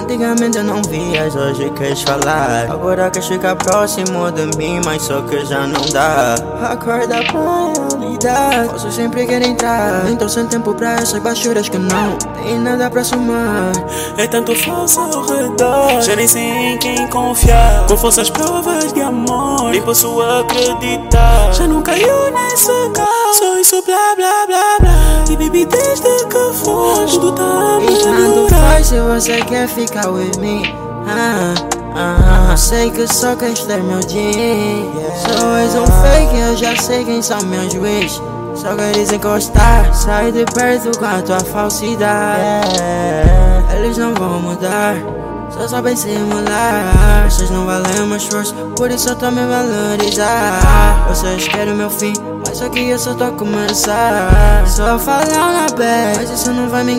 Antigamente eu não vias, hoje queres falar. Agora queres ficar próximo de mim, mas só que já não dá. Acorda pra realidade, posso sempre querer entrar. Nem tô sem tempo pra essas baixuras que não tem nada pra somar. É tanto falso ao redor, já nem sei em quem confiar. Com falsas provas de amor, nem posso acreditar. Já não caiu nessa casa, só isso blá blá blá blá. E baby, desde que foste, tudo tá a E tanto melhorar. faz se você quer ficar with me. Sei que só queres ter meu dia. Só és um fake, eu já sei quem são meus juízes. Só queres encostar, sai de perto com a tua falsidade. Eles não vão mudar, só sabem simular. Vocês não valem o meu esforço, por isso eu tô me valorizar. Vocês querem o meu fim, mas aqui eu só tô a começar. Só falar na bad, mas isso não vai me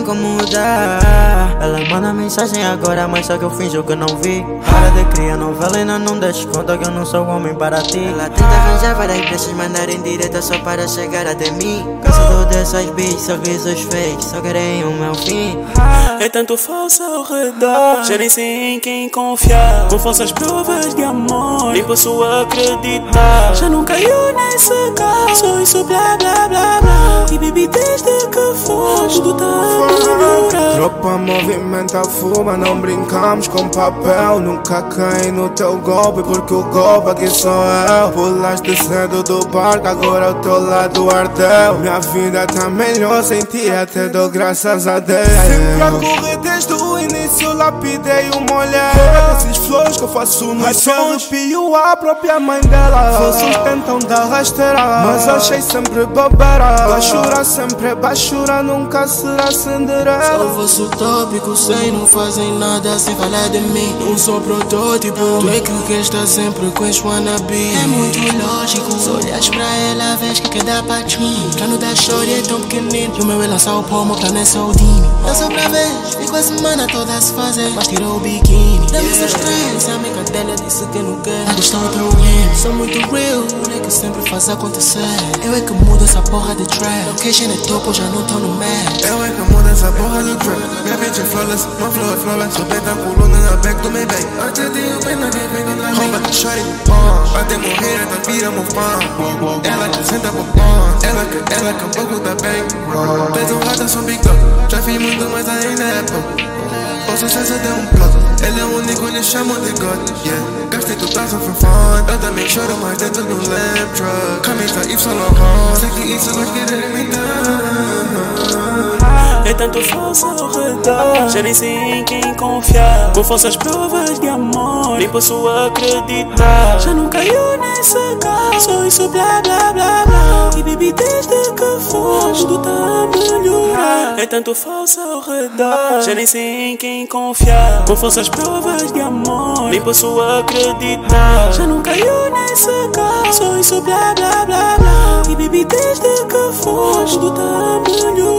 incomodar. Ela manda mensagem agora, mas só que eu finjo que não vi. Para de criar novela e não deixe conta que eu não sou homem para ti. Ela tenta arranjar várias brechas, mandar em direta só para chegar até mim. Caçador dessas bitches, sorrisos fakes, só querem o meu fim. É tanto falso ao redor, já nem sei em quem confiar. Com falsas provas de amor, nem posso acreditar. Já não caiu nessa casa, só isso blá blá blá blá. E baby, desde que foste, tudo tá a melhorar. Tropa movimenta, fuma, não brincamos com papel. Nunca caí no teu golpe, porque o golpe aqui sou eu. Pulaste cedo do barco, agora o teu lado ardeu. Minha vida tá melhor sem ti, até dou graças a Deus. Sempre a correr desde o início, lapidei o molhei. Esses flows que eu faço no chão, arrepio a própria mãe dela. Falsos tentam dar rasteira, mas achei sempre bobeira. Baixura sempre baixura, nunca será Cinderela. Sou vosso tópico, sei, não fazem nada sem falar de mim. Não sou protótipo, tu é que quer estar sempre com os wannabe. É muito lógico, se olhas pra ela, vês que quer dar pra ti. Plano da história é tão pequenino, e o meu é lançar o pó, meu plano é Saudini. Eu sou pra vez, fico a semana toda a se fazer, mas tirou o biquíni. Deve ser stress, a amiga dela disse que não quer. A gostar tão real, sou muito real, é que sempre faz acontecer. Eu é que mudo essa porra de trap, location é topo, já não tô no map. Eu é que mudo essa porra do trap. Minha mente é flawless, my flow é flawless. Sou bem da coluna na back do meu bem. Antes de eu bem na game, vem do lado. Rouba, shorty, até morrer, então vira meu fã. Ela que senta pro pão, ela que um pouco tá bem. Fez um rato, sou big dog. Já fiz muito, mas ainda é pouco. O sucesso deu um plot. Ele é único, lhe chamam de God, yeah. Gastei tudo só for fun. Eu também choro, mas dentro do lamp truck. Camisa Yves Saint Laurent, sei que isso vai querer me dar. É tanto falso ao redor, já nem sei em quem confiar. Com falsas provas de amor, nem posso acreditar. Já não caiu nessa casa, só isso blá blá blá blá. E baby, desde que foste, tudo tá a melhorar. É tanto falso ao redor, já nem sei em quem confiar. Com falsas provas de amor, nem posso acreditar. Já não caiu nessa casa, só isso blá blá blá blá. E baby, desde que foste, tudo tá a melhorar.